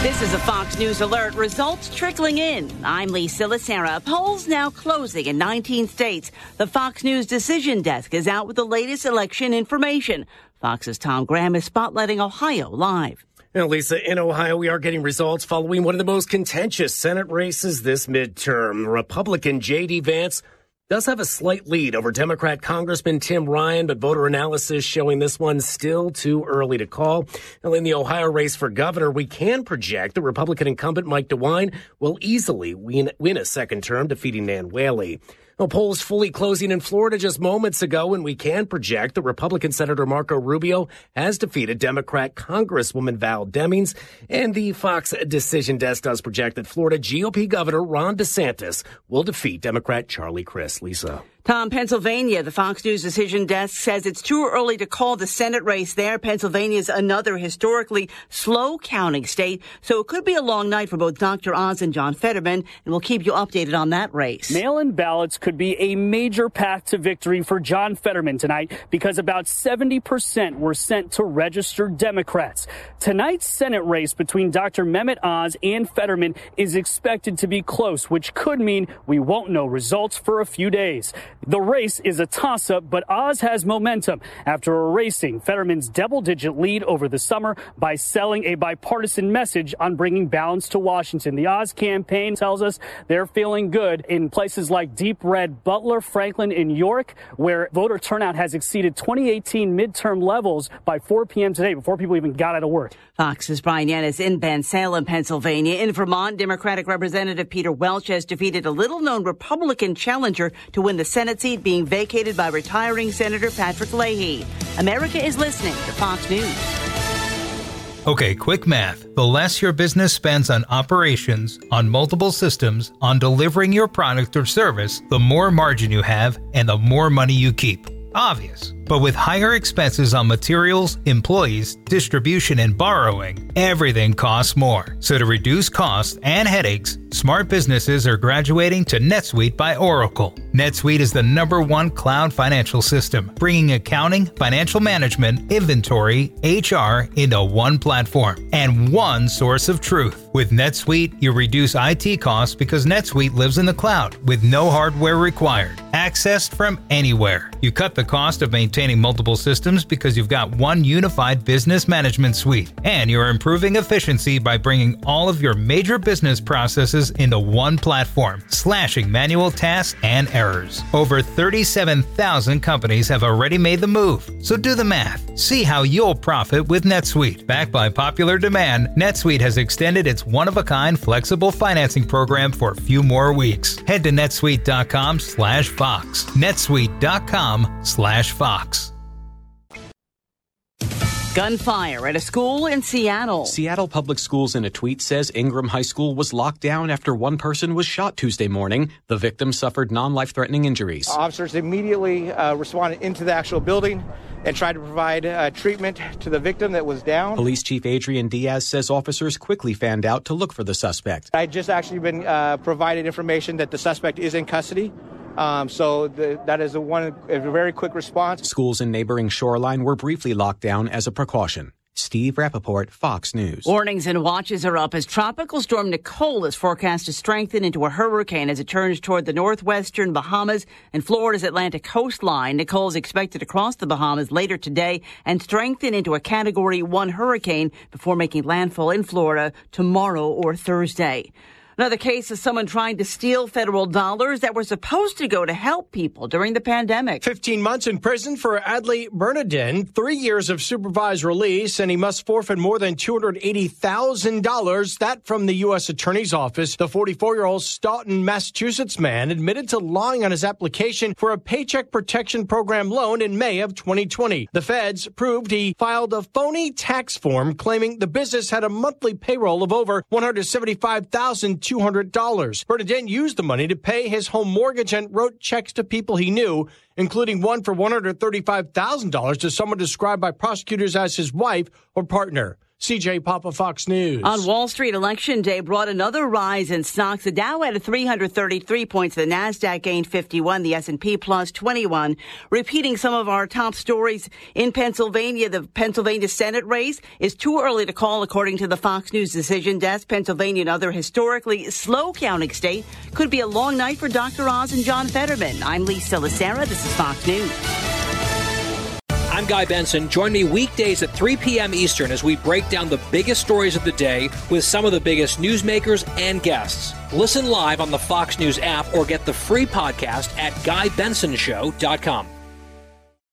This is a Fox News alert. Results trickling in. I'm Lisa Lacera. Polls now closing in 19 states. The Fox News decision desk is out with the latest election information. Fox's Tom Graham is spotlighting Ohio live. Now, Lisa, in Ohio, we are getting results following one of the most contentious Senate races this midterm. Republican J.D. Vance does have a slight lead over Democrat Congressman Tim Ryan, but voter analysis showing this one still too early to call. Now, in the Ohio race for governor, we can project the Republican incumbent Mike DeWine will easily win a second term, defeating Nan Whaley. Well, polls fully closing in Florida just moments ago, and we can project that Republican Senator Marco Rubio has defeated Democrat Congresswoman Val Demings, and the Fox Decision Desk does project that Florida GOP Governor Ron DeSantis will defeat Democrat Charlie Crist. Lisa. Tom, Pennsylvania, the Fox News Decision Desk says it's too early to call the Senate race there. Pennsylvania is another historically slow counting state, so it could be a long night for both Dr. Oz and John Fetterman, and we'll keep you updated on that race. Mail-in ballots could be a major path to victory for John Fetterman tonight because about 70% were sent to registered Democrats. Tonight's Senate race between Dr. Mehmet Oz and Fetterman is expected to be close, which could mean we won't know results for a few days. The race is a toss-up, but Oz has momentum after erasing Fetterman's double-digit lead over the summer by selling a bipartisan message on bringing balance to Washington. The Oz campaign tells us they're feeling good in places like Deep Red, Butler, Franklin, and York, where voter turnout has exceeded 2018 midterm levels by 4 p.m. today, before people even got out of work. Fox's Brian Yanis in Bensalem, Pennsylvania. In Vermont, Democratic Representative Peter Welch has defeated a little-known Republican challenger to win the Senate seat being vacated by retiring Senator Patrick Leahy. America is listening to Fox News. Okay, quick math. The less your business spends on operations, on multiple systems, on delivering your product or service, the more margin you have and the more money you keep. Obvious. But with higher expenses on materials, employees, distribution, and borrowing, everything costs more. So to reduce costs and headaches, smart businesses are graduating to NetSuite by Oracle. NetSuite is the #1 cloud financial system, bringing accounting, financial management, inventory, HR into one platform and one source of truth. With NetSuite, you reduce IT costs because NetSuite lives in the cloud with no hardware required, accessed from anywhere. You cut the cost of maintaining multiple systems because you've got one unified business management suite, and you're improving efficiency by bringing all of your major business processes into one platform, slashing manual tasks and errors. Over 37,000 companies have already made the move, so do the math. See how you'll profit with NetSuite. Backed by popular demand, NetSuite has extended its one-of-a-kind flexible financing program for a few more weeks. Head to netsuite.com/Fox. netsuite.com/Fox. Gunfire at a school in Seattle. Seattle Public Schools in a tweet says Ingram High School was locked down after one person was shot Tuesday morning. The victim suffered non-life-threatening injuries. Officers immediately responded into the actual building and tried to provide treatment to the victim that was down. Police Chief Adrian Diaz says officers quickly fanned out to look for the suspect. I just actually been provided information that the suspect is in custody. That is a very quick response. Schools in neighboring Shoreline were briefly locked down as a precaution. Steve Rappaport, Fox News. Warnings and watches are up as Tropical Storm Nicole is forecast to strengthen into a hurricane as it turns toward the northwestern Bahamas and Florida's Atlantic coastline. Nicole is expected to cross the Bahamas later today and strengthen into a Category 1 hurricane before making landfall in Florida tomorrow or Thursday. Another case of someone trying to steal federal dollars that were supposed to go to help people during the pandemic. 15 months in prison for Adley Bernardin, 3 years of supervised release, and he must forfeit more than $280,000. That from the U.S. Attorney's Office. The 44-year-old Stoughton, Massachusetts man admitted to lying on his application for a Paycheck Protection Program loan in May of 2020. The feds proved he filed a phony tax form claiming the business had a monthly payroll of over $175,200. Bernardin used the money to pay his home mortgage and wrote checks to people he knew, including one for $135,000 to someone described by prosecutors as his wife or partner. CJ Papa, Fox News. On Wall Street, Election Day brought another rise in stocks. The Dow added 333 points. The Nasdaq gained 51. The S&P plus 21. Repeating some of our top stories in Pennsylvania, the Pennsylvania Senate race is too early to call, according to the Fox News decision desk. Pennsylvania, another historically slow counting state, could be a long night for Dr. Oz and John Fetterman. I'm Lisa Lacera. This is Fox News. I'm Guy Benson. Join me weekdays at 3 p.m. Eastern as we break down the biggest stories of the day with some of the biggest newsmakers and guests. Listen live on the Fox News app or get the free podcast at GuyBensonShow.com.